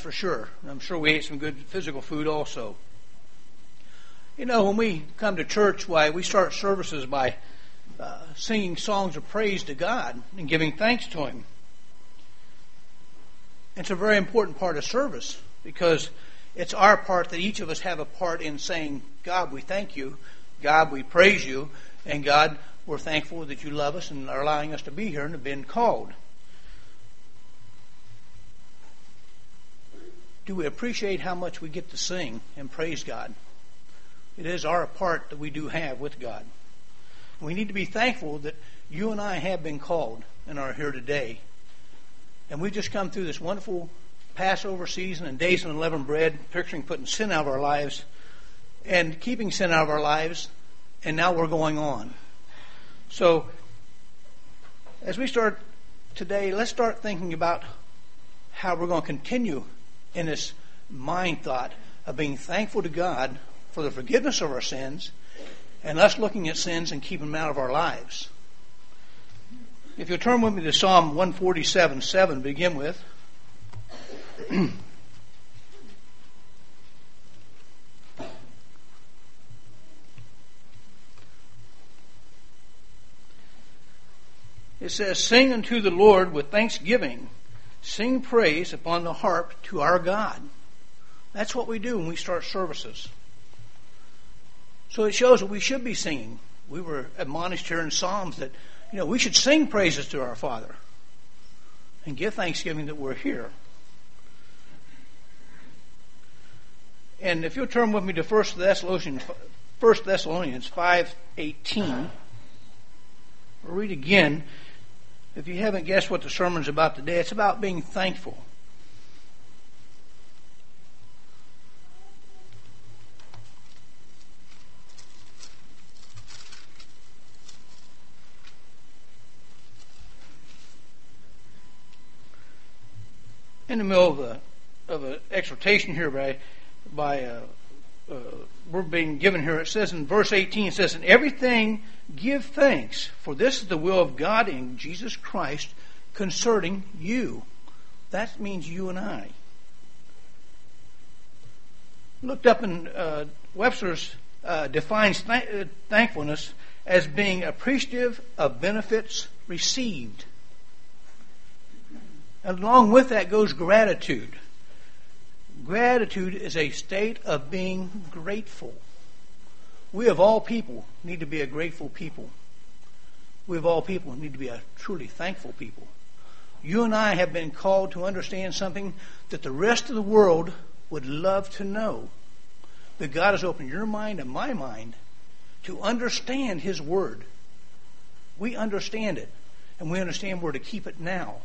for sure. I'm sure we ate some good physical food also. You know, when we come to church, we start services by singing songs of praise to God and giving thanks to Him. It's a very important part of service because it's our part that each of us have a part in saying, God, we thank you. God, we praise you. And God, we're thankful that you love us and are allowing us to be here and have been called. Do we appreciate how much we get to sing and praise God? It is our part that we do have with God. We need to be thankful that you and I have been called and are here today. And we've just come through this wonderful Passover season and days of unleavened bread, picturing putting sin out of our lives and keeping sin out of our lives, and now we're going on. So, as we start today, let's start thinking about how we're going to continue in this mind thought of being thankful to God for the forgiveness of our sins and us looking at sins and keeping them out of our lives. If you'll turn with me to Psalm 147:7 to begin with. It says, "Sing unto the Lord with thanksgiving. Sing praise upon the harp to our God." That's what we do when we start services. So it shows that we should be singing. We were admonished here in Psalms that, we should sing praises to our Father and give thanksgiving that we're here. And if you'll turn with me to 1 Thessalonians 5:18, I'll read again. If you haven't guessed what the sermon's about today, it's about being thankful. In the middle of an exhortation here we're being given here, it says in verse 18, it says, "In everything give thanks, for this is the will of God in Jesus Christ concerning you." That means you and I. Looked up in Webster's defines thankfulness as being appreciative of benefits received. And along with that goes gratitude. Gratitude is a state of being grateful. We of all people need to be a grateful people. We of all people need to be a truly thankful people. You and I have been called to understand something that the rest of the world would love to know. That God has opened your mind and my mind to understand His Word. We understand it, and we understand where to keep it now.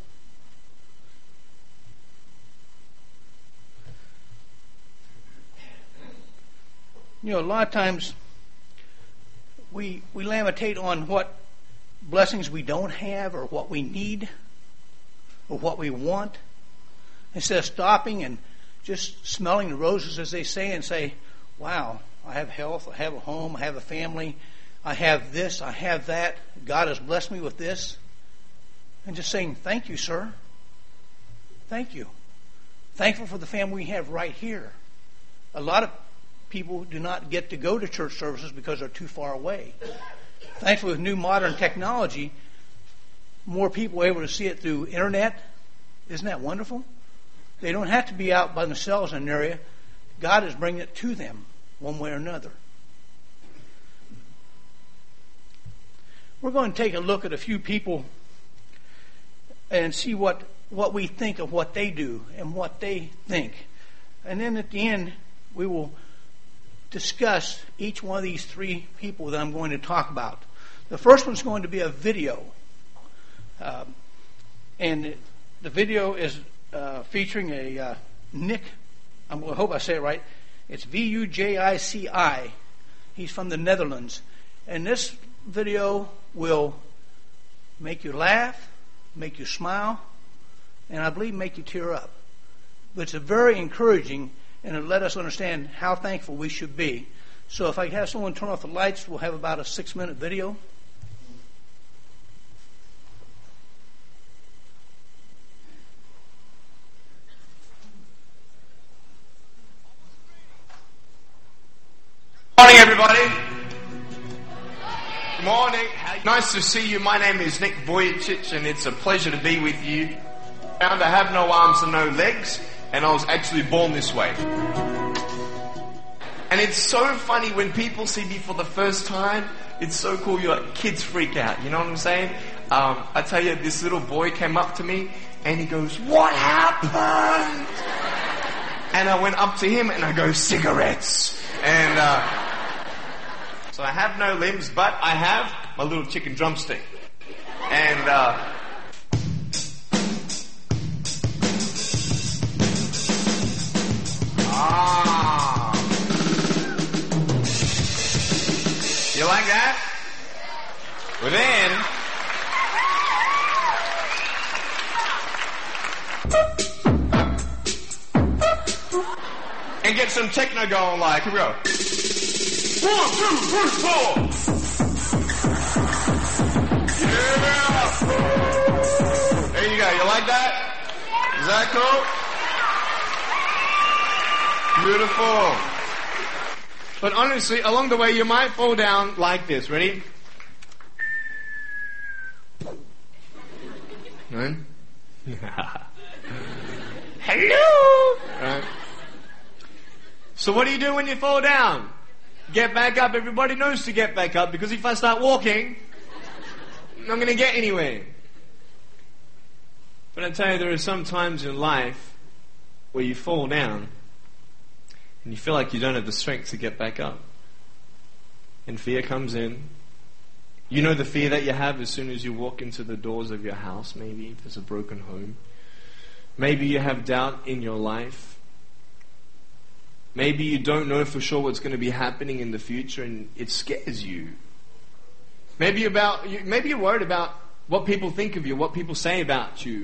A lot of times we lamentate on what blessings we don't have or what we need or what we want, instead of stopping and just smelling the roses, as they say, and say, wow, I have health, I have a home, I have a family, I have this, I have that, God has blessed me with this, and just saying, thank you, sir. Thank you. Thankful for the family we have right here. A lot of people do not get to go to church services because they're too far away. Thankfully, with new modern technology, more people are able to see it through internet. Isn't that wonderful? They don't have to be out by themselves in an area. God is bringing it to them one way or another. We're going to take a look at a few people and see what we think of what they do and what they think. And then at the end, we will discuss each one of these three people that I'm going to talk about. The first one's going to be a video. And the video is featuring a Nick, I hope I say it right, it's Vujici. He's from the Netherlands. And this video will make you laugh, make you smile, and I believe make you tear up. But it's a very encouraging, and it'll let us understand how thankful we should be. So if I have someone turn off the lights, we'll have about a 6-minute video. everybody. Good morning. Nice to see you. My name is Nick Vujicic, and it's a pleasure to be with you. I have no arms and no legs, and I was actually born this way. And it's so funny when people see me for the first time. It's so cool. Kids freak out. You know what I'm saying? I tell you, this little boy came up to me, and he goes, "What happened?" And I went up to him, and I go, "Cigarettes." And so I have no limbs, but I have my little chicken drumstick. And you like that? Well then, and get some techno going, like, here we go. 1, 2, 3, 4. Yeah. There you go. You like that? Is that cool? Beautiful. But honestly, along the way, you might fall down like this. Ready? Right? Hello. Right. So what do you do when you fall down? Get back up. Everybody knows to get back up, because if I start walking, I'm not going to get anywhere. But I tell you, there are some times in life where you fall down and you feel like you don't have the strength to get back up. And fear comes in. You know the fear that you have as soon as you walk into the doors of your house, maybe, if there's a broken home. Maybe you have doubt in your life. Maybe you don't know for sure what's going to be happening in the future, and it scares you. Maybe you're worried about what people think of you, what people say about you.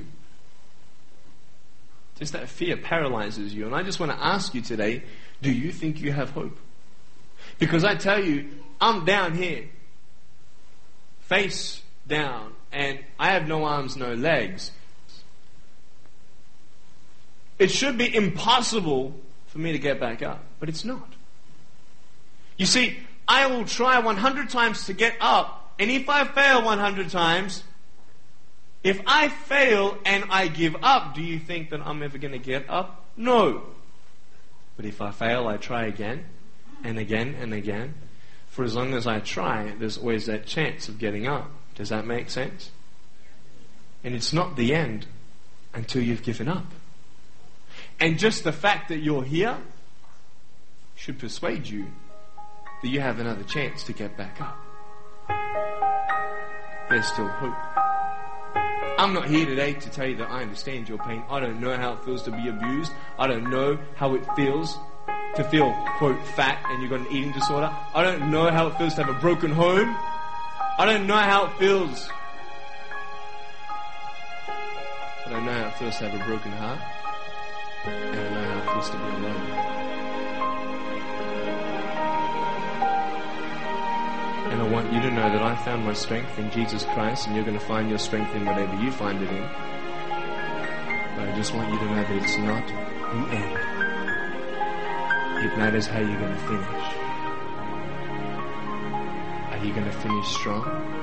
Just that fear paralyzes you. And I just want to ask you today, do you think you have hope? Because I tell you, I'm down here, face down, and I have no arms, no legs. It should be impossible for me to get back up, but it's not. You see, I will try 100 times to get up, and if I fail 100 times, if I fail and I give up, do you think that I'm ever going to get up? No. But if I fail, I try again and again and again. For as long as I try, there's always that chance of getting up. Does that make sense? And it's not the end until you've given up. And just the fact that you're here should persuade you that you have another chance to get back up. There's still hope. I'm not here today to tell you that I understand your pain. I don't know how it feels to be abused. I don't know how it feels to feel, quote, fat and you've got an eating disorder. I don't know how it feels to have a broken home. I don't know how it feels. But I know how it feels to have a broken heart. And I know how it feels to be alone. And I want you to know that I found my strength in Jesus Christ, and you're going to find your strength in whatever you find it in. But I just want you to know that it's not the end. It matters how you're going to finish. Are you going to finish strong?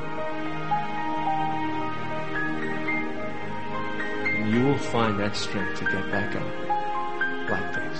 And you will find that strength to get back up like this.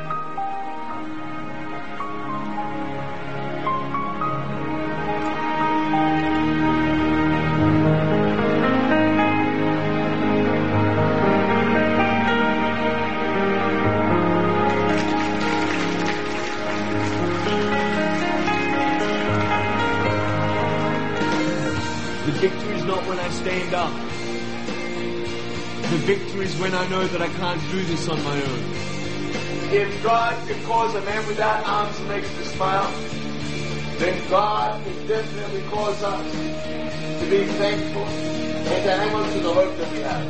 The victory is not when I stand up. The victory is when I know that I can't do this on my own. If God can cause a man without arms and legs to smile, then God can definitely cause us to be thankful and to hang on to the hope that we have.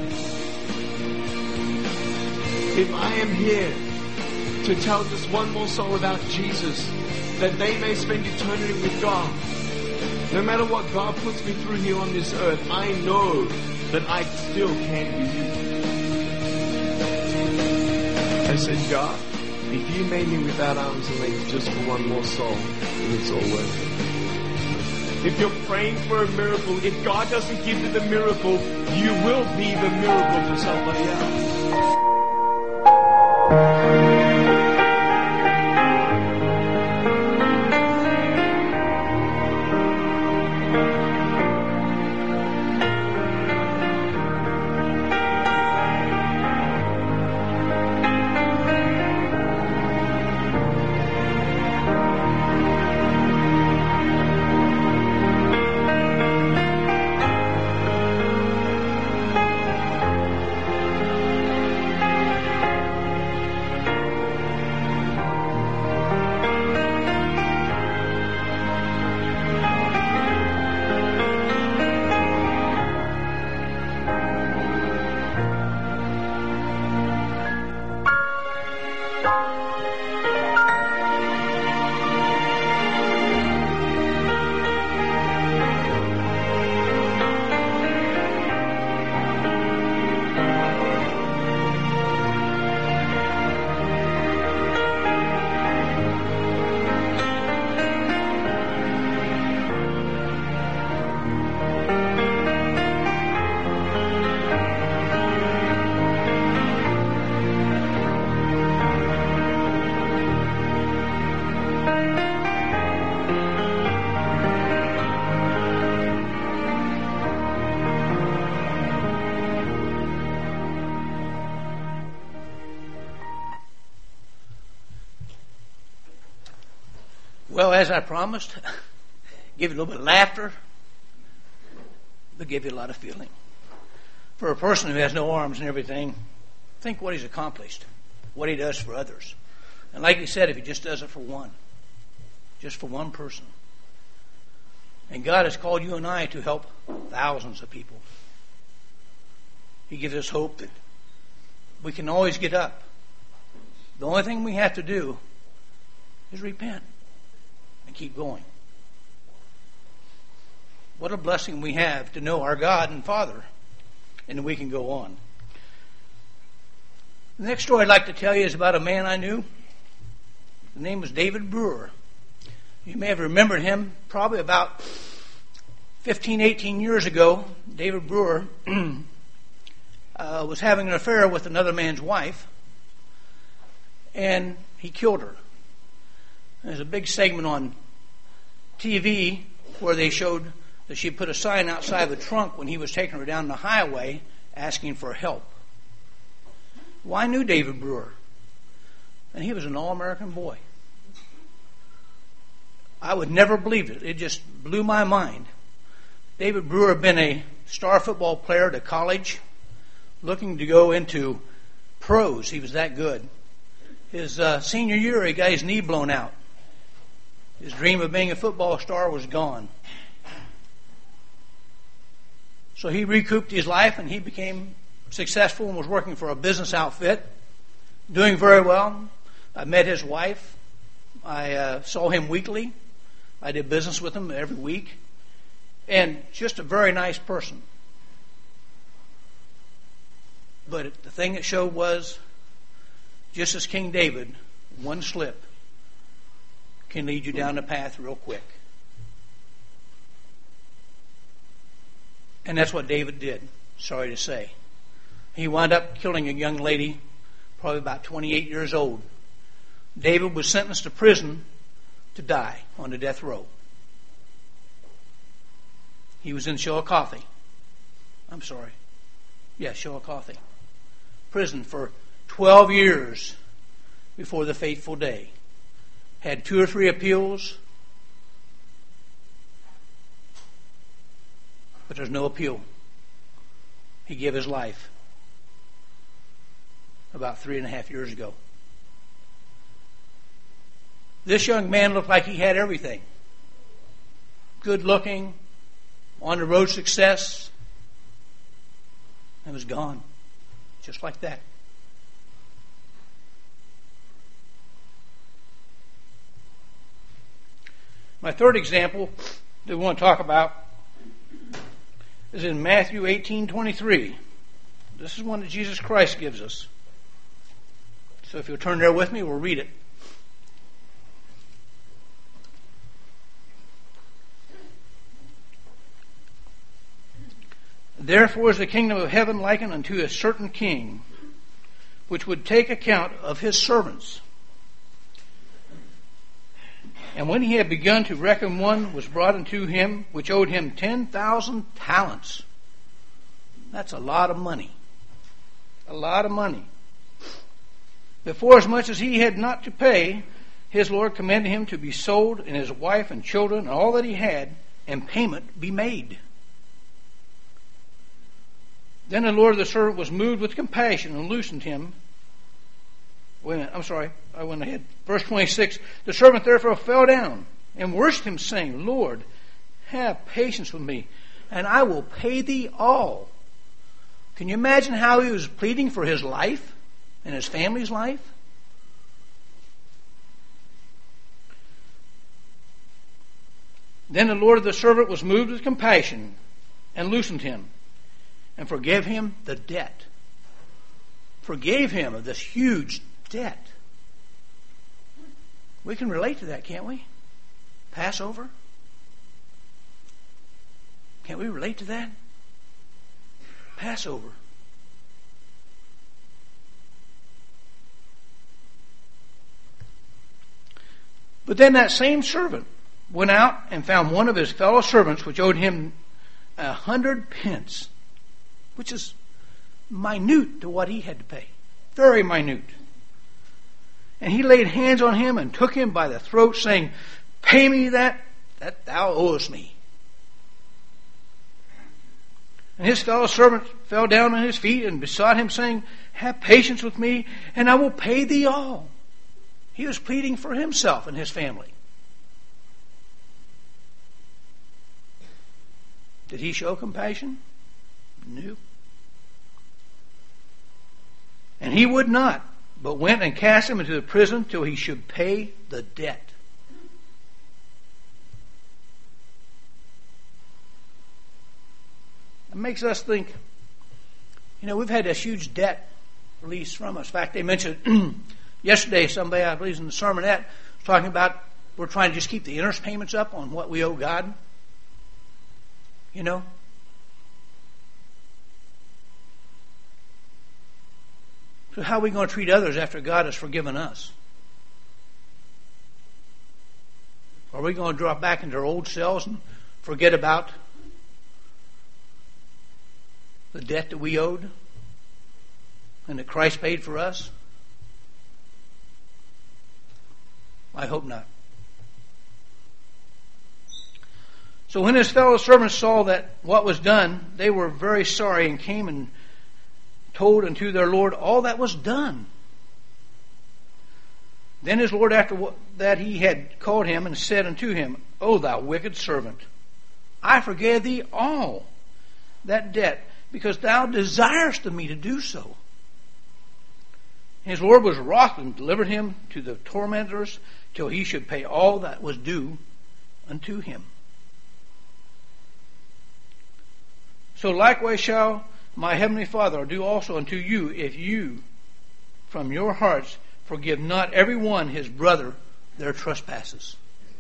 If I am here to tell just one more soul about Jesus, that they may spend eternity with God, no matter what God puts me through here on this earth, I know that I still can be used. I said, God, If you made me without arms and legs just for one more soul, then it's all worth it. If you're praying for a miracle, if God doesn't give you the miracle, you will be the miracle for somebody else. Well, as I promised, give you a little bit of laughter, but give you a lot of feeling. For a person who has no arms and everything, think what he's accomplished, what he does for others. And like he said, if he just does it for one, just for one person. And God has called you and I to help thousands of people. He gives us hope that we can always get up. The only thing we have to do is repent and keep going. What a blessing we have to know our God and Father, and we can go on. The next story I'd like to tell you is about a man I knew. The name was David Brewer. You may have remembered him probably about 15, 18 years ago. David Brewer was having an affair with another man's wife, and he killed her. There's a big segment on TV where they showed that she put a sign outside the trunk when he was taking her down the highway asking for help. Well, I knew David Brewer, and he was an all-American boy. I would never believe it. It just blew my mind. David Brewer had been a star football player at a college, looking to go into pros. He was that good. His senior year, he got his knee blown out. His dream of being a football star was gone. So he recouped his life and he became successful and was working for a business outfit, doing very well. I met his wife. I saw him weekly. I did business with him every week. And just a very nice person. But the thing that showed was, just as King David, one slip can lead you down the path real quick. And that's what David did, sorry to say. He wound up killing a young lady, probably about 28 years old. David was sentenced to prison to die on the death row. He was in Chillicothe. Chillicothe. Prison for 12 years before the fateful day. Had 2 or 3 appeals, but there's no appeal. He gave his life about 3.5 years ago. This young man looked like he had everything. Good looking, on the road to success, and was gone. Just like that. My third example that we want to talk about is in Matthew 18:23. This is one that Jesus Christ gives us. So if you'll turn there with me, we'll read it. Therefore is the kingdom of heaven likened unto a certain king, which would take account of his servants. And when he had begun to reckon, one was brought unto him, which owed him 10,000 talents. That's a lot of money. A lot of money. But forasmuch as he had not to pay, his Lord commanded him to be sold, and his wife and children, and all that he had, and payment be made. Then the Lord of the servant was moved with compassion and loosened him. Wait a minute, I'm sorry, I went ahead. Verse 26, the servant therefore fell down and worshipped him, saying, Lord, have patience with me, and I will pay thee all. Can you imagine how he was pleading for his life and his family's life? Then the Lord of the servant was moved with compassion and loosened him, and forgave him the debt. Forgave him of this huge debt. We can relate to that, can't we? Passover? Can't we relate to that? Passover. But then that same servant went out and found one of his fellow servants which owed him 100 pence. Which is minute to what he had to pay. Very minute. And he laid hands on him and took him by the throat, saying, Pay me that thou owest me. And his fellow servant fell down on his feet and besought him, saying, Have patience with me, and I will pay thee all. He was pleading for himself and his family. Did he show compassion? No. And he would not, but went and cast him into the prison till he should pay the debt. It makes us think, we've had this huge debt released from us. In fact, they mentioned yesterday, somebody, I believe in the sermonette, was talking about we're trying to just keep the interest payments up on what we owe God. So how are we going to treat others after God has forgiven us? Are we going to drop back into our old selves and forget about the debt that we owed and that Christ paid for us? I hope not. So when his fellow servants saw that what was done, they were very sorry and came and told unto their Lord all that was done. Then his Lord, after that he had called him and said unto him, O thou wicked servant, I forgave thee all that debt, because thou desirest of me to do so. His Lord was wroth and delivered him to the tormentors till he should pay all that was due unto him. So likewise shall my heavenly Father do also unto you, if you from your hearts forgive not every one his brother their trespasses.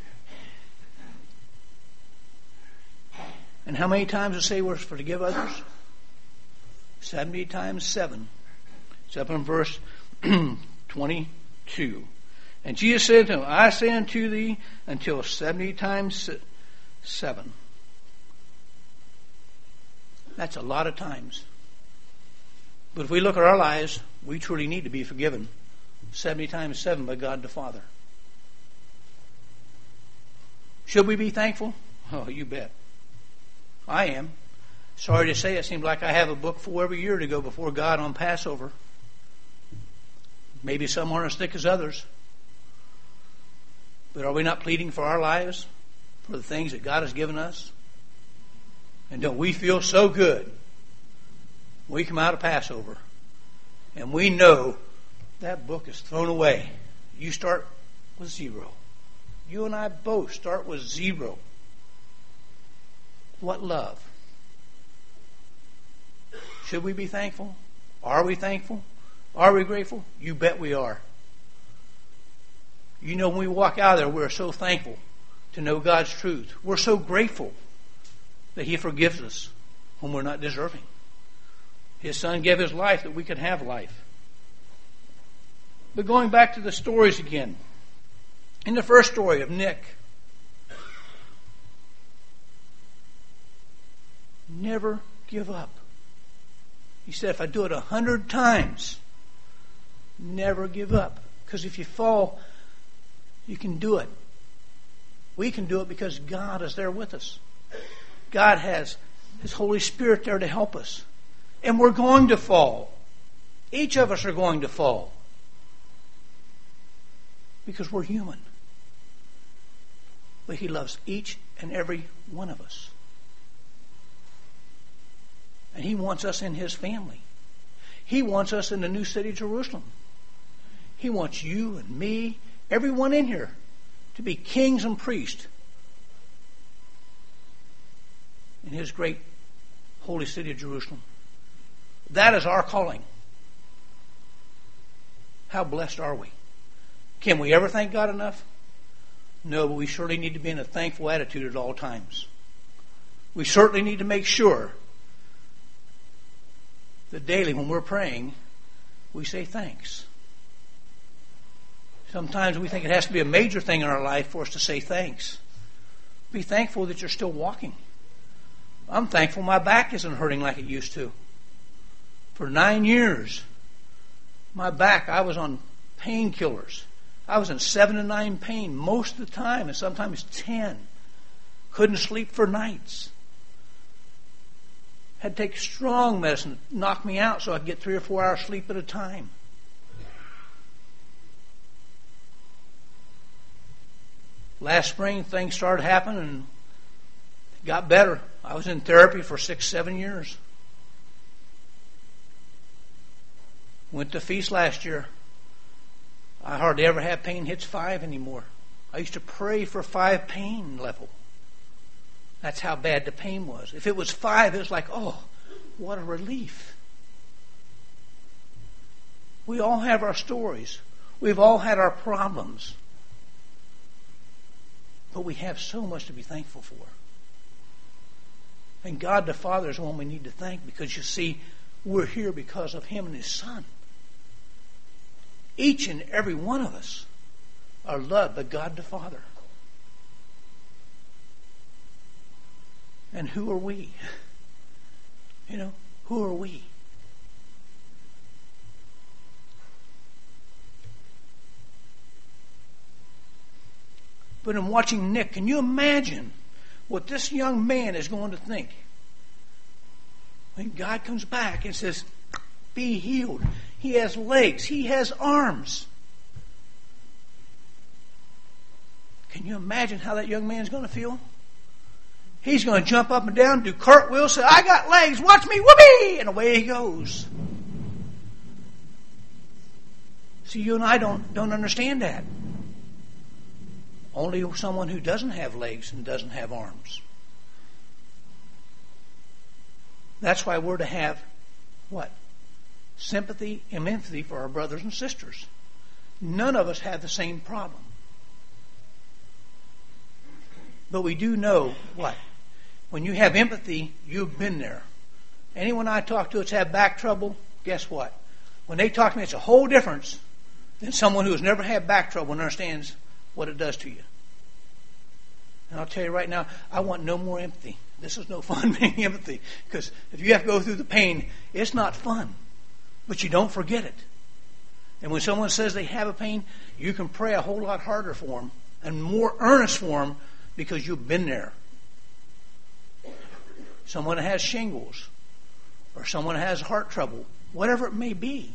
And how many times does it say we're to forgive others? 70 times 7. It's up in verse 22. And Jesus said to him, I say unto thee, until 70 times 7. That's a lot of times. But if we look at our lives, we truly need to be forgiven 70 times 7 by God the Father. Should we be thankful? Oh, you bet. I am. Sorry to say, it seems like I have a book full every year to go before God on Passover. Maybe some aren't as thick as others. But are we not pleading for our lives, for the things that God has given us? And don't we feel so good? We come out of Passover and we know that book is thrown away. You start with 0. You and I both start with 0. What love? Should we be thankful? Are we thankful? Are we grateful? You bet we are. You know, when we walk out of there, we're so thankful to know God's truth. We're so grateful that He forgives us when we're not deserving. His Son gave His life that we could have life. But going back to the stories again. In the first story of Nick, never give up. He said, if I do it 100 times, never give up. Because if you fall, you can do it. We can do it because God is there with us. God has His Holy Spirit there to help us. And we're going to fall. Each of us are going to fall. Because we're human. But He loves each and every one of us. And He wants us in His family. He wants us in the new city, Jerusalem. He wants you and me, everyone in here, to be kings and priests in His great holy city of Jerusalem. That is our calling. How blessed are we? Can we ever thank God enough? No, but we surely need to be in a thankful attitude at all times. We certainly need to make sure that daily when we're praying, we say thanks. Sometimes we think it has to be a major thing in our life for us to say thanks. Be thankful that you're still walking. I'm thankful my back isn't hurting like it used to. For 9 years, my back, I was on painkillers. I was in 7 to 9 pain most of the time, and sometimes 10. Couldn't sleep for nights. Had to take strong medicine to knock me out so I could get 3 or 4 hours sleep at a time. Last spring, things started happening and it got better. I was in therapy for 6-7 years. Went to Feast last year. I hardly ever have pain hits 5 anymore. I used to pray for 5 pain level. That's how bad the pain was. If it was 5, it was like, oh, what a relief. We all have our stories. We've all had our problems. But we have so much to be thankful for. And God the Father is the one we need to thank, because you see, we're here because of Him and His Son. Each and every one of us are loved by God the Father. And who are we? You know, who are we? But in watching Nick, can you imagine what this young man is going to think when God comes back and says, be healed? He has legs. He has arms. Can you imagine how that young man's going to feel? He's going to jump up and down, do cartwheels, say, I got legs, watch me, whoopee! And away he goes. See, you and I don't understand that. Only someone who doesn't have legs and doesn't have arms. That's why we're to have what? Sympathy and empathy for our brothers and sisters. None of us have the same problem. But we do know what? When you have empathy, you've been there. Anyone I talk to that's had back trouble, guess what? When they talk to me, it's a whole difference than someone who has never had back trouble and understands what it does to you. And I'll tell you right now, I want no more empathy. This is no fun being empathy. Because if you have to go through the pain, it's not fun. But you don't forget it. And when someone says they have a pain, you can pray a whole lot harder for them and more earnest for them because you've been there. Someone that has shingles or someone that has heart trouble, whatever it may be.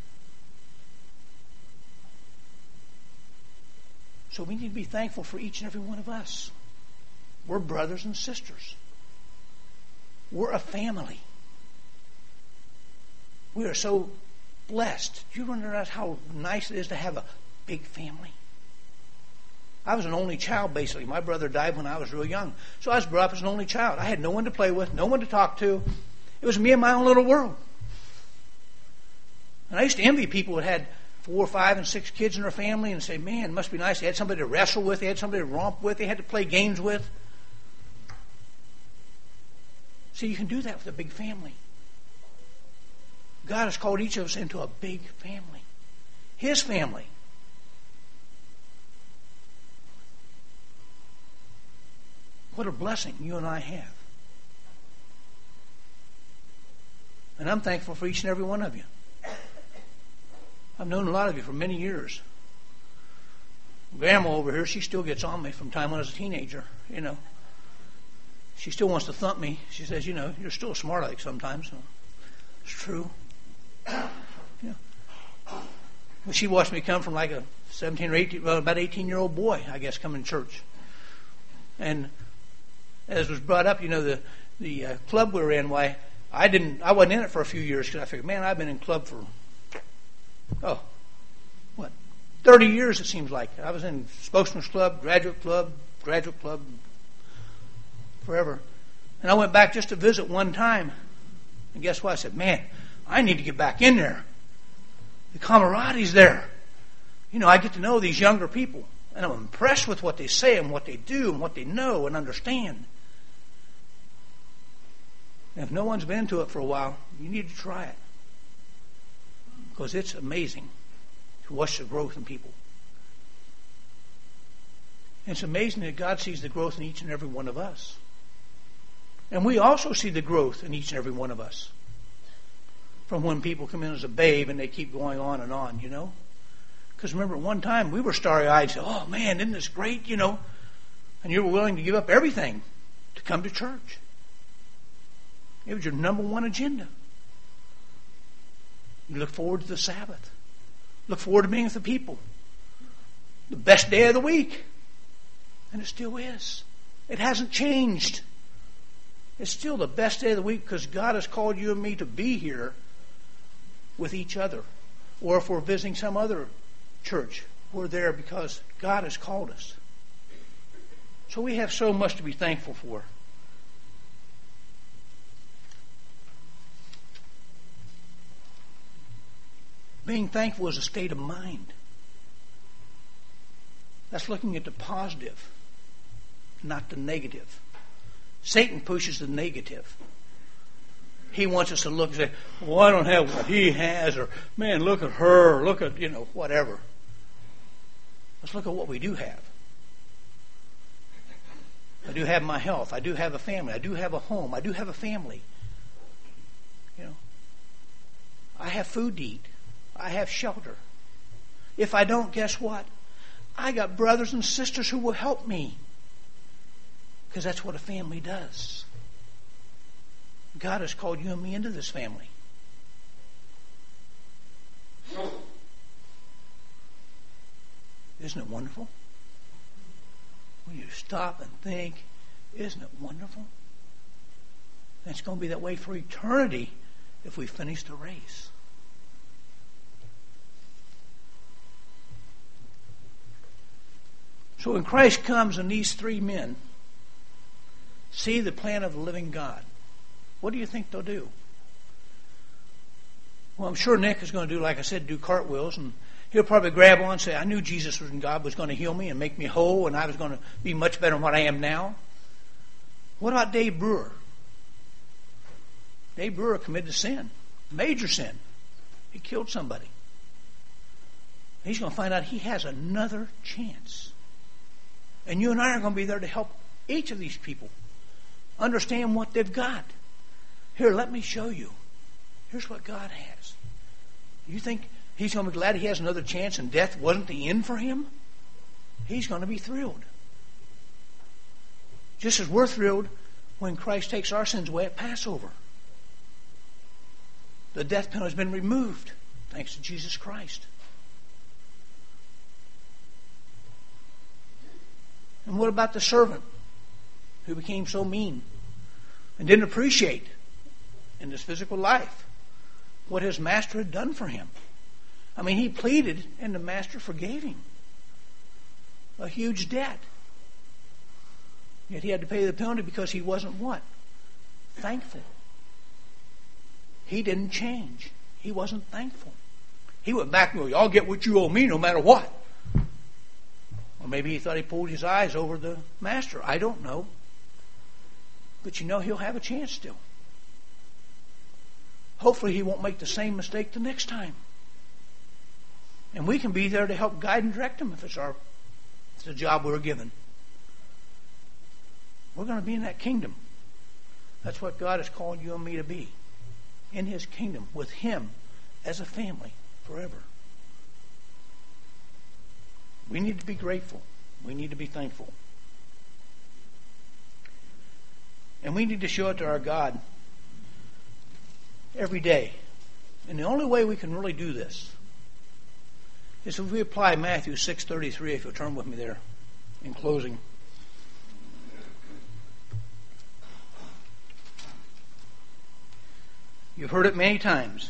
So we need to be thankful for each and every one of us. We're brothers and sisters. We're a family. We are so blessed. Do you realize how nice it is to have a big family? I was an only child, basically. My brother died when I was real young. So I was brought up as an only child. I had no one to play with, no one to talk to. It was me and my own little world. And I used to envy people that had 4, 5, and 6 kids in their family and say, man, it must be nice. They had somebody to wrestle with. They had somebody to romp with. They had to play games with. See, you can do that with a big family. God has called each of us into a big family. His family. What a blessing you and I have. And I'm thankful for each and every one of you. I've known a lot of you for many years. Grandma over here, she still gets on me from time when I was a teenager, you know. She still wants to thump me. She says, you know, you're still a smart aleck sometimes. So it's true. Yeah. Well, she watched me come from like a 17 or 18, well, about 18-year-old boy, I guess, coming to church. And as was brought up, you know, the club we were in, why, I wasn't in it for a few years because I figured, man, I've been in club for, 30 years it seems like. I was in Spokesman's Club, Graduate Club, forever. And I went back just to visit one time. And guess what? I said, man, I need to get back in there. The camaradade's there. You know, I get to know these younger people. And I'm impressed with what they say and what they do and what they know and understand. And if no one's been to it for a while, you need to try it. Because it's amazing to watch the growth in people. And it's amazing that God sees the growth in each and every one of us. And we also see the growth in each and every one of us. From when people come in as a babe and they keep going on, you know. Because remember, at one time we were starry-eyed and said, oh man, isn't this great, you know. And you were willing to give up everything to come to church. It was your number one agenda. You look forward to the Sabbath. Look forward to being with the people. The best day of the week. And it still is. It hasn't changed. It's still the best day of the week because God has called you and me to be here with each other. Or if we're visiting some other church, we're there because God has called us. So we have so much to be thankful for. Being thankful is a state of mind. That's looking at the positive, not the negative. Satan pushes the negative. He wants us to look and say, well, I don't have what he has, or man, look at her, or look at, you know, whatever. Let's look at what we do have. I do have my health. I do have a family. I do have a home. I do have a family. You know, I have food to eat. I have shelter. If I don't, guess what? I got brothers and sisters who will help me. Because that's what a family does. God has called you and me into this family. Isn't it wonderful? When you stop and think, isn't it wonderful? And it's going to be that way for eternity if we finish the race. So when Christ comes and these 3 men see the plan of the living God, what do you think they'll do? Well, I'm sure Nick is going to do, like I said, do cartwheels, and he'll probably grab on and say, I knew Jesus and God was going to heal me and make me whole, and I was going to be much better than what I am now. What about Dave Brewer? Dave Brewer committed a sin, major sin. He killed somebody. He's going to find out he has another chance. And you and I are going to be there to help each of these people understand what they've got. Here, let me show you. Here's what God has. You think he's going to be glad he has another chance and death wasn't the end for him? He's going to be thrilled. Just as we're thrilled when Christ takes our sins away at Passover. The death penalty has been removed thanks to Jesus Christ. And what about the servant who became so mean and didn't appreciate in his physical life what his master had done for him? I mean, he pleaded and the master forgave him a huge debt. Yet he had to pay the penalty because he wasn't what? Thankful. He didn't change. He wasn't thankful. He went back and goes, y'all get what you owe me no matter what. Or maybe he thought he pulled his eyes over the master. I don't know. But you know, he'll have a chance still. Hopefully he won't make the same mistake the next time. And we can be there to help guide and direct him if it's the job we're given. We're going to be in that kingdom. That's what God has called you and me to be. In his kingdom, with him as a family forever. We need to be grateful. We need to be thankful. And we need to show it to our God every day. And the only way we can really do this is if we apply Matthew 6:33, if you'll turn with me there in closing. You've heard it many times.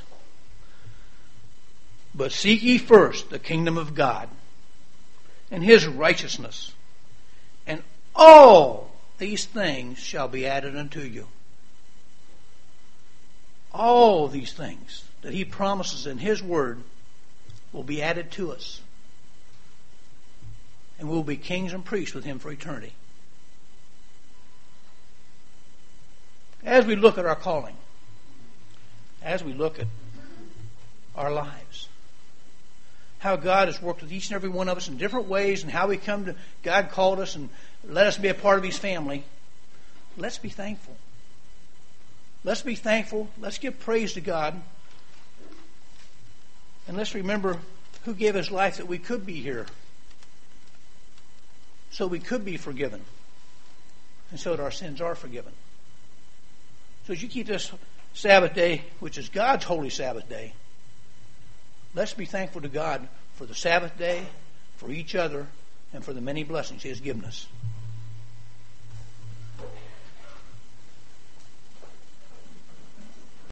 But seek ye first the kingdom of God and his righteousness, and all these things shall be added unto you. All these things that he promises in his word will be added to us. And we'll be kings and priests with him for eternity. As we look at our calling, as we look at our lives, how God has worked with each and every one of us in different ways, and how we come to, God called us and let us be a part of his family, let's be thankful. Let's be thankful. Let's give praise to God. And let's remember who gave his life that we could be here. So we could be forgiven. And so that our sins are forgiven. So as you keep this Sabbath day, which is God's holy Sabbath day, let's be thankful to God for the Sabbath day, for each other, and for the many blessings he has given us.